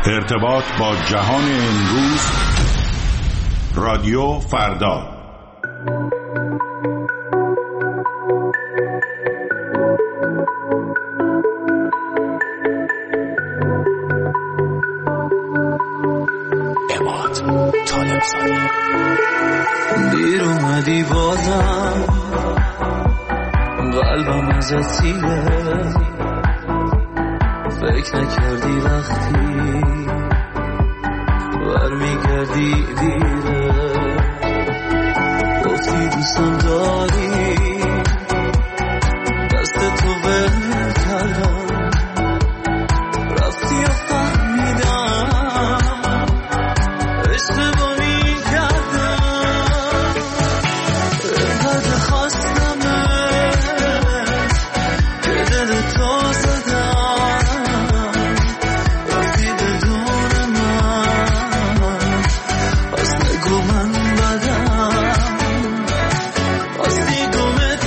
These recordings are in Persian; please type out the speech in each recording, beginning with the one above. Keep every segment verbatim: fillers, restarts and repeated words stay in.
ارتباط با جهان امروز. رادیو فردا. اماد طالبزاده. دیر اومدی بازم، قلبم ازت سیره، فکر نکردی وقتی برمیگردی دیره، گفتی دوستم داری، دست تو ول کردم، رفتی و فهمیدم اشتباه میکردم، انقدر خواستمت که دل تو زدم، رفتی بدون من، پس نگو من بدم، راستی گمت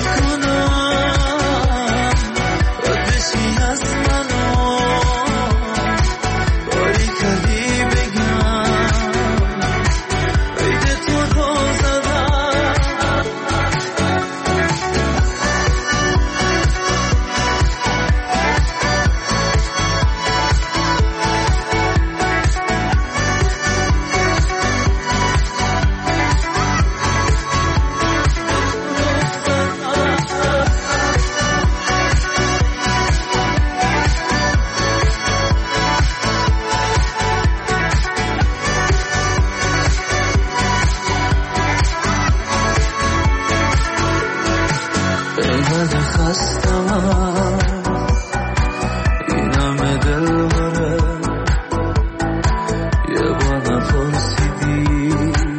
کنم، رد بشی از منو، باری کردی بگم عید تو رو زدم. انقدر خستم این همه دل بره، یه بار نپرسیدی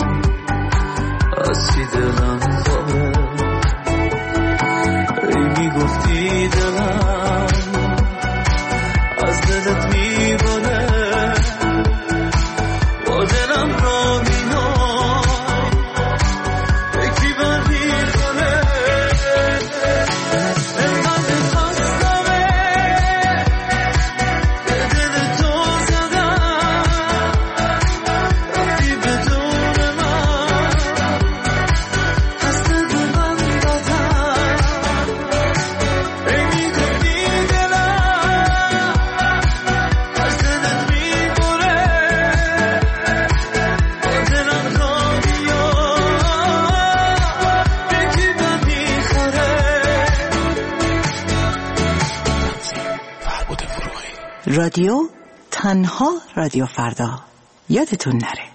از چی دلم خوره، ای میگفتی دلم از دلت میبره، با دلم را میای یکی بر میخوره، انقدر خواستمه به دل تو زدم، رفتی بدون من، پس نگو من بدم، ای میگفتی دلم از دلت میبره، با دلم را میای یکی بر میخوره. فربود فروغی. رادیو تنها رادیو فردا. یادتون نره.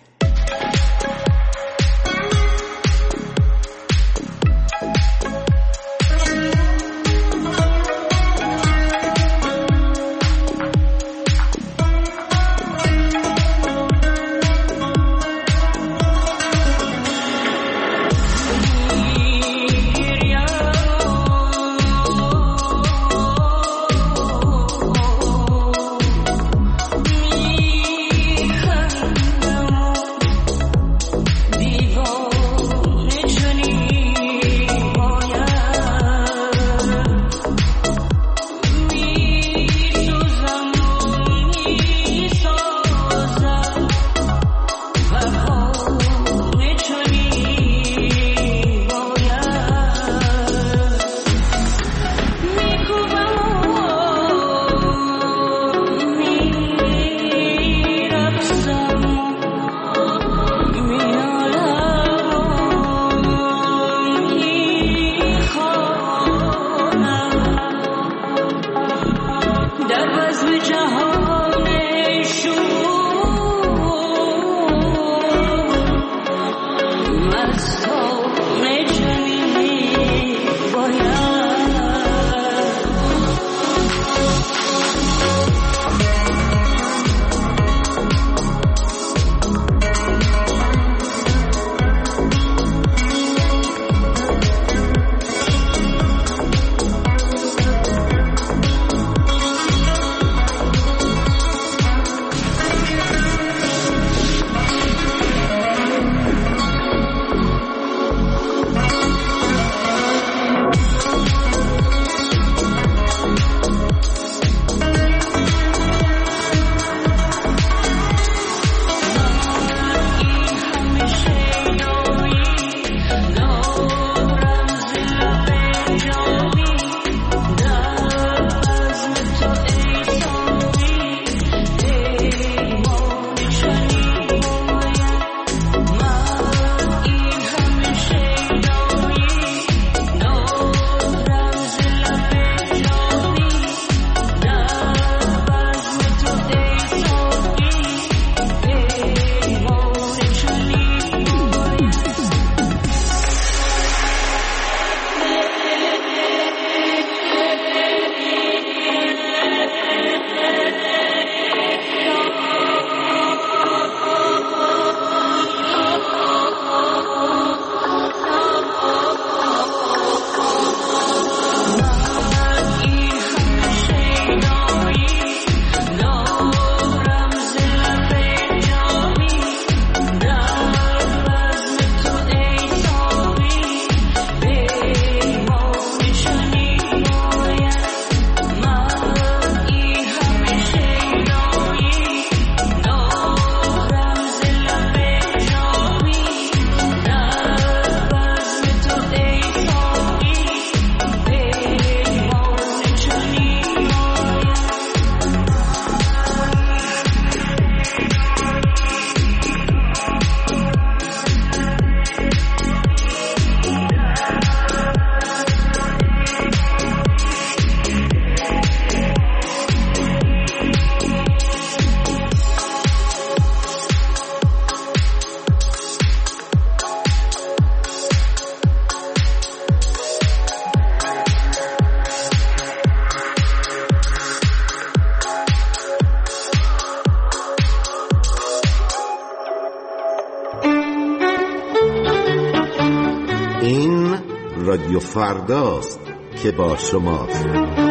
رادیو فرداست که با شماست.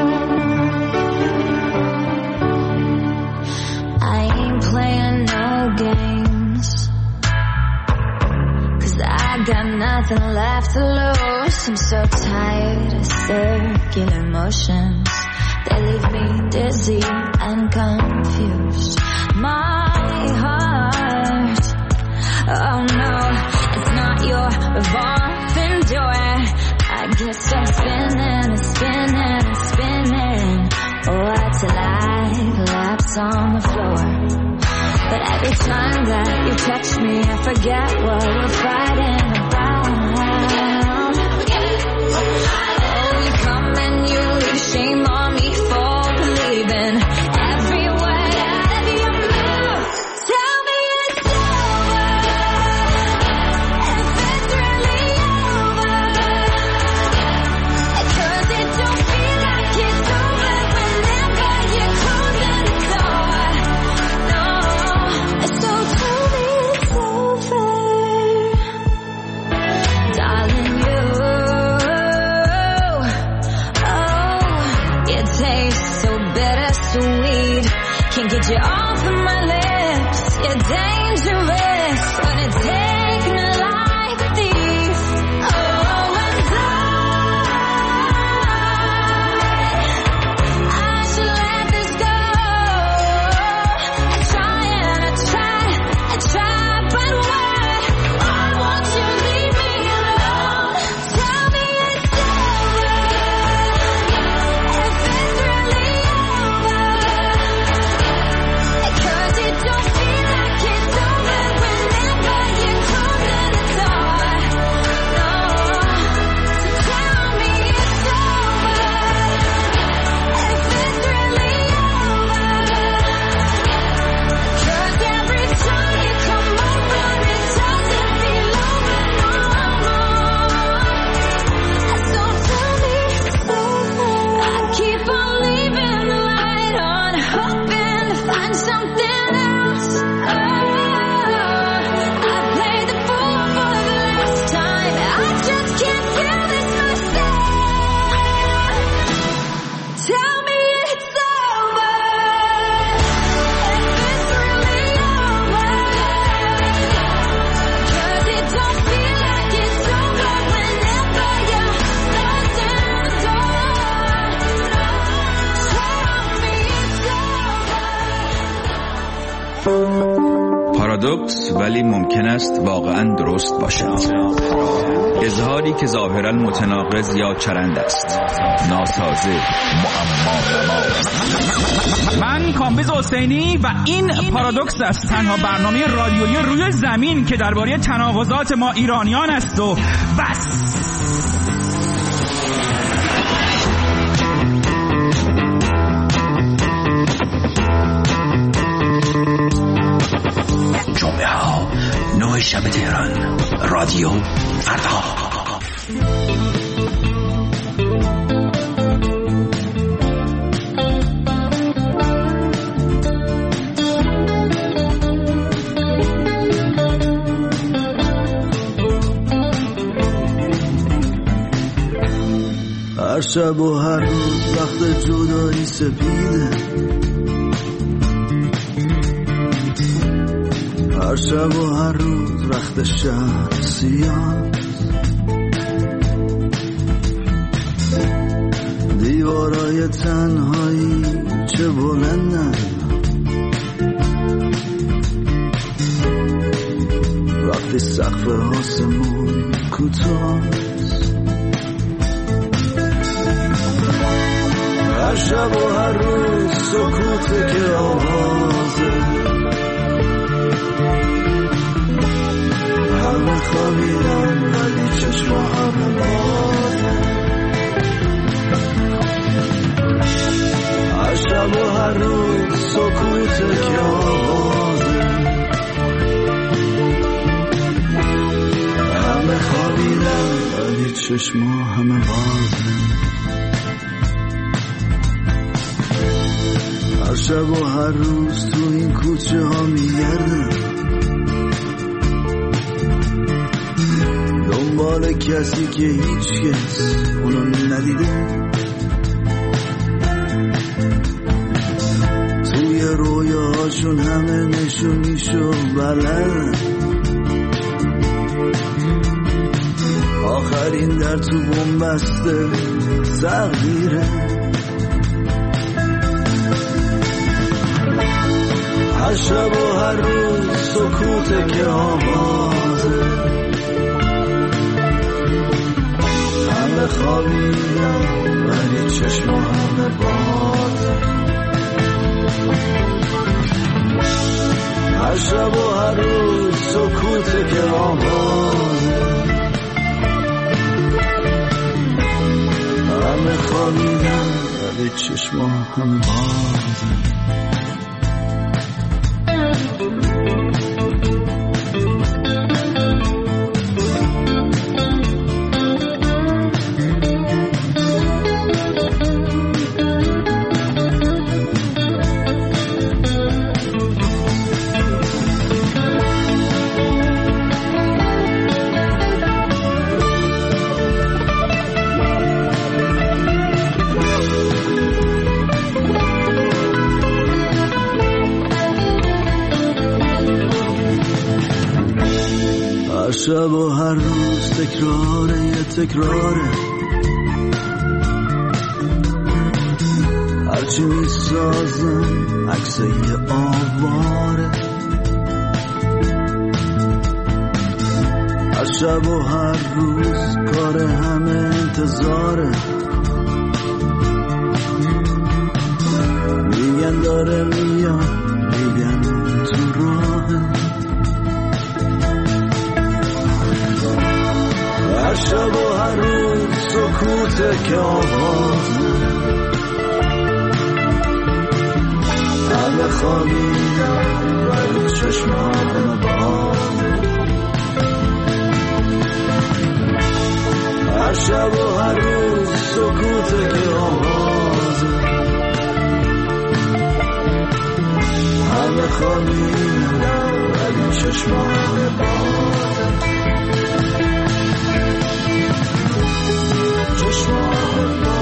I ain't playing no games, 'cause I got nothing left to lose. I'm so tired of circular motions. They leave me dizzy and confused. My heart, oh no, it's not your revolving door. I guess I'm spinning and spinning and spinning, oh, till I collapse on the floor. But every time that you touch me, I forget what we're fighting about. Oh, you come and you leave shame on me for believing every word out of your mouth. Tell me it's over, if it's really over, 'cause it don't feel like it's over whenever you're closing the door. No, so tell me it's over, darling. You, oh, it tastes so bittersweet. Can't get you off of my lips. You're dangerous, gonna take me like a thief. Oh, and I, I should let this go. I try and I try, I try, but what? Why won't you leave me alone? Tell me it's over, if it's really over, 'cause it don't feel like it's over whenever you're closing the door. No, so tell me it's over, if it's really over, 'cause every time you come over it doesn't feel over no more. So tell me it's over. I keep on leaving the light on, hoping to find something else. Oh, I played the fool for the last time. I just can't feel this myself. Tell me it's over, if it's really over, 'cause it don't feel like it's over whenever you're closing the door. Tell me it's over. پارادوکس ولی ممکن است واقعا درست باشد. اظهاری که ظاهرا متناقض یا چرند است، ناسازه، معما نما. من کامبیز حسینی و این پارادوکس است، تنها برنامه رادیویی روی زمین که درباره تناقضات ما ایرانیان است و بس. جمعه ها نه شب تهران، رادیو فردا. هر شب و هر روز وقت جدایی سپیده، هر شب و هر روز وقت شهر سیاه، دیوارای تنهایی چه بلندن، وقتی سقف آسمون کوتاه، هر شب و هر روز سکوته که آوازه، همه خوابیدن ولی چشم همه بازه، هر شب و هر روز سکوته که آوازه، همه خوابیدن ولی چشم همه بازه، هر شب و هر روز تو این کوچه ها میگردم، دنبال کسی که هیچ کس اونو ندیده، توی رویاهاشون همه نشونیشو بلدن، آخرین در تو بنبسته تغییره. هر شب و هر روز سکوته که آوازه، همه خوابیدن ولی چشم همه بازه. هر شب و هر روز سکوته که آوازه، همه خوابیدن ولی چشم همه بازه. شب و هر روز تکراره یه تکراره، هرچی میسازن عکس یه آواره. هر شب و هر روز کار همه انتظاره، میگن داره میاد میگن تو راهه. هر شب و هر روز سکوته که آوازه، همه خوابیدن ولی چشم همه بازه. هر شب و هر روز سکوته که آوازه، همه خوابیدن ولی چشم همه بازه. Just one